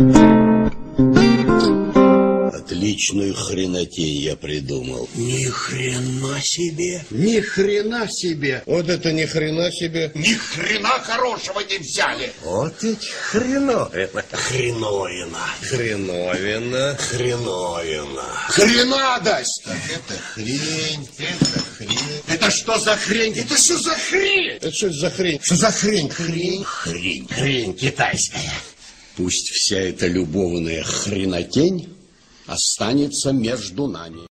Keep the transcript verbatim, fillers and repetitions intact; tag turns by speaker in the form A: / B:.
A: Отличную хренотень я придумал.
B: Ни хрена себе.
A: Ни хрена себе.
C: Вот это ни хрена себе.
B: Ни хрена хорошего не взяли.
C: Вот ведь хреновина.
B: Хреновина.
C: Хреновина.
B: Хреновина. Хренадость.
C: Так это хрень, это хрень.
B: Это что за хрень? Это что за хрень?
C: Это что за хрень?
B: Что за хрень? Хрень. Хрень. Хрень китайская.
A: Пусть вся эта любовная хренотень останется между нами.